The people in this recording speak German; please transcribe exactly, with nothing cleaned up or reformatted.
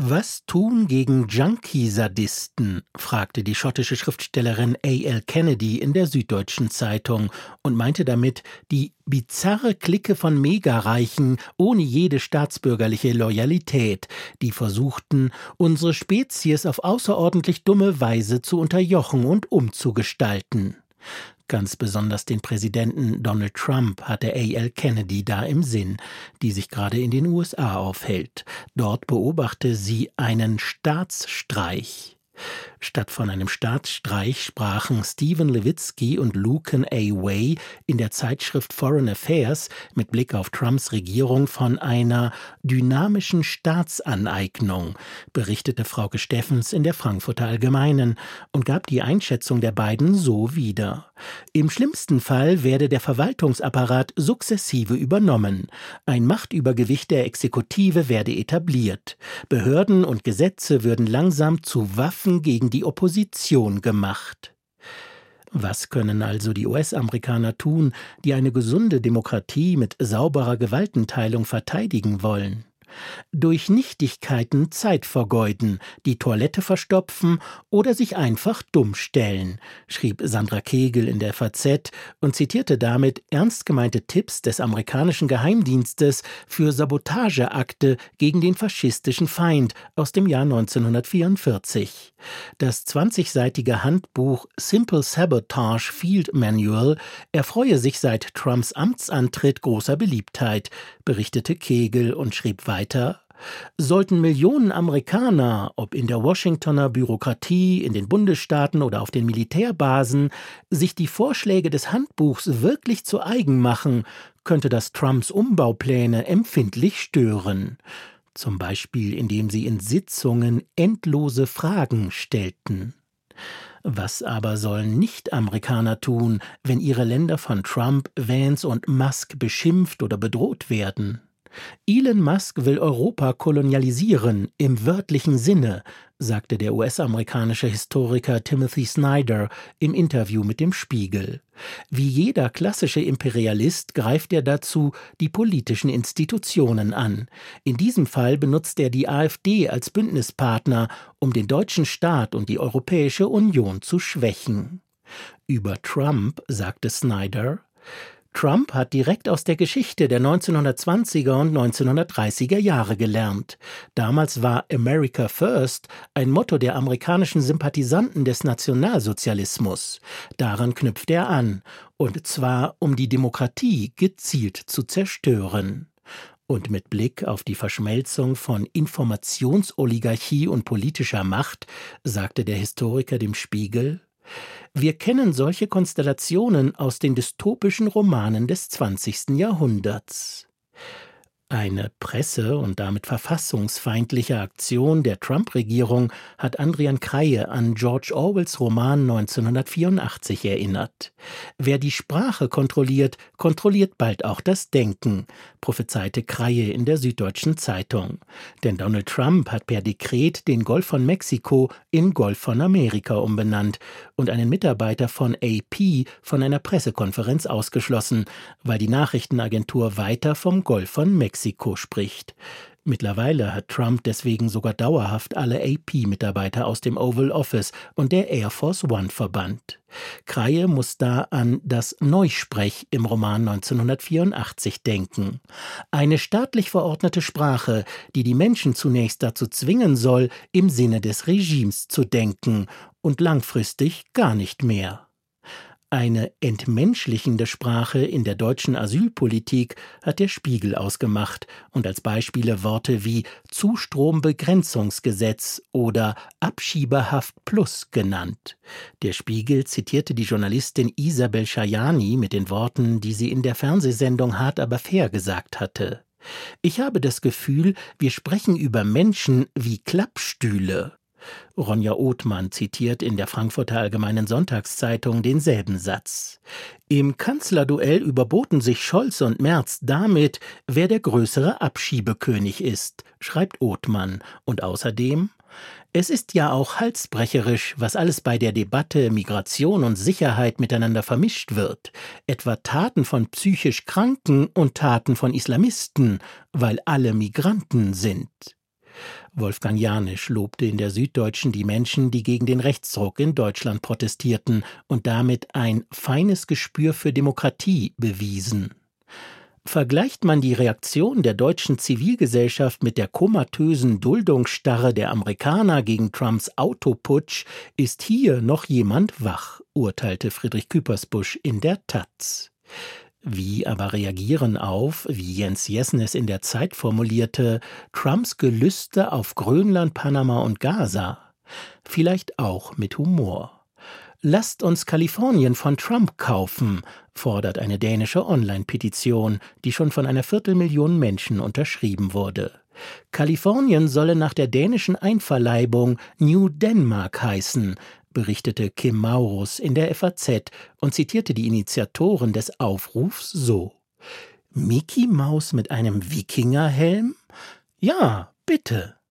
Was tun gegen Junkie-Sadisten? Fragte die schottische Schriftstellerin A L Kennedy in der Süddeutschen Zeitung und meinte damit die bizarre Clique von Megareichen ohne jede staatsbürgerliche Loyalität, die versuchten, unsere Spezies auf außerordentlich dumme Weise zu unterjochen und umzugestalten. Ganz besonders den Präsidenten Donald Trump hatte A L Kennedy da im Sinn, die sich gerade in den U S A aufhält. Dort beobachte sie einen Staatsstreich. Statt von einem Staatsstreich sprachen Steven Levitsky und Lucan A. Way in der Zeitschrift Foreign Affairs mit Blick auf Trumps Regierung von einer dynamischen Staatsaneignung, berichtete Frauke Steffens in der Frankfurter Allgemeinen und gab die Einschätzung der beiden so wieder. Im schlimmsten Fall werde der Verwaltungsapparat sukzessive übernommen. Ein Machtübergewicht der Exekutive werde etabliert. Behörden und Gesetze würden langsam zu Waffen gegen die Opposition gemacht. Was können also die U S-Amerikaner tun, die eine gesunde Demokratie mit sauberer Gewaltenteilung verteidigen wollen? Durch Nichtigkeiten Zeit vergeuden, die Toilette verstopfen oder sich einfach dumm stellen, schrieb Sandra Kegel in der F A Z und zitierte damit ernst gemeinte Tipps des amerikanischen Geheimdienstes für Sabotageakte gegen den faschistischen Feind aus dem Jahr neunzehnhundertvierundvierzig. Das zwanzigseitige Handbuch Simple Sabotage Field Manual erfreue sich seit Trumps Amtsantritt großer Beliebtheit, berichtete Kegel und schrieb weiter: Sollten Millionen Amerikaner, ob in der Washingtoner Bürokratie, in den Bundesstaaten oder auf den Militärbasen, sich die Vorschläge des Handbuchs wirklich zu eigen machen, könnte das Trumps Umbaupläne empfindlich stören. Zum Beispiel, indem sie in Sitzungen endlose Fragen stellten. Was aber sollen Nicht-Amerikaner tun, wenn ihre Länder von Trump, Vance und Musk beschimpft oder bedroht werden? Elon Musk will Europa kolonialisieren, im wörtlichen Sinne, sagte der U S-amerikanische Historiker Timothy Snyder im Interview mit dem Spiegel. Wie jeder klassische Imperialist greift er dazu die politischen Institutionen an. In diesem Fall benutzt er die AfD als Bündnispartner, um den deutschen Staat und die Europäische Union zu schwächen. Über Trump sagte Snyder: Trump hat direkt aus der Geschichte der neunzehnhundertzwanziger und neunzehnhundertdreißiger Jahre gelernt. Damals war America First ein Motto der amerikanischen Sympathisanten des Nationalsozialismus. Daran knüpft er an, und zwar um die Demokratie gezielt zu zerstören. Und mit Blick auf die Verschmelzung von Informationsoligarchie und politischer Macht sagte der Historiker dem Spiegel: Wir kennen solche Konstellationen aus den dystopischen Romanen des zwanzigsten Jahrhunderts. Eine presse- und damit verfassungsfeindliche Aktion der Trump-Regierung hat Andrian Kreie an George Orwells Roman neunzehnhundertvierundachtzig erinnert. Wer die Sprache kontrolliert, kontrolliert bald auch das Denken, prophezeite Kreie in der Süddeutschen Zeitung. Denn Donald Trump hat per Dekret den Golf von Mexiko in Golf von Amerika umbenannt und einen Mitarbeiter von A P von einer Pressekonferenz ausgeschlossen, weil die Nachrichtenagentur weiter vom Golf von Mexiko Mexiko spricht. Mittlerweile hat Trump deswegen sogar dauerhaft alle A P-Mitarbeiter aus dem Oval Office und der Air Force One verbannt. Kreie muss da an das Neusprech im Roman neunzehnhundertvierundachtzig denken. Eine staatlich verordnete Sprache, die die Menschen zunächst dazu zwingen soll, im Sinne des Regimes zu denken und langfristig gar nicht mehr. Eine entmenschlichende Sprache in der deutschen Asylpolitik hat der Spiegel ausgemacht und als Beispiele Worte wie Zustrombegrenzungsgesetz oder Abschiebehaft Plus genannt. Der Spiegel zitierte die Journalistin Isabel Schajani mit den Worten, die sie in der Fernsehsendung Hart aber fair gesagt hatte: Ich habe das Gefühl, wir sprechen über Menschen wie Klappstühle. Ronja Othmann zitiert in der Frankfurter Allgemeinen Sonntagszeitung denselben Satz. Im Kanzlerduell überboten sich Scholz und Merz damit, wer der größere Abschiebekönig ist, schreibt Othmann. Und außerdem: Es ist ja auch halsbrecherisch, was alles bei der Debatte Migration und Sicherheit miteinander vermischt wird. Etwa Taten von psychisch Kranken und Taten von Islamisten, weil alle Migranten sind. Wolfgang Janisch lobte in der Süddeutschen die Menschen, die gegen den Rechtsruck in Deutschland protestierten und damit ein feines Gespür für Demokratie bewiesen. Vergleicht man die Reaktion der deutschen Zivilgesellschaft mit der komatösen Duldungsstarre der Amerikaner gegen Trumps Autoputsch, ist hier noch jemand wach, urteilte Friedrich Küppersbusch in der Taz. Wie aber reagieren auf, wie Jens Jessen es in der Zeit formulierte, Trumps Gelüste auf Grönland, Panama und Gaza? Vielleicht auch mit Humor. »Lasst uns Kalifornien von Trump kaufen«, fordert eine dänische Online-Petition, die schon von einer Viertelmillion Menschen unterschrieben wurde. Kalifornien solle nach der dänischen Einverleibung New Denmark heißen, berichtete Kim Maurus in der F A Z und zitierte die Initiatoren des Aufrufs so: »Mickey Maus mit einem Wikingerhelm? Ja, bitte.«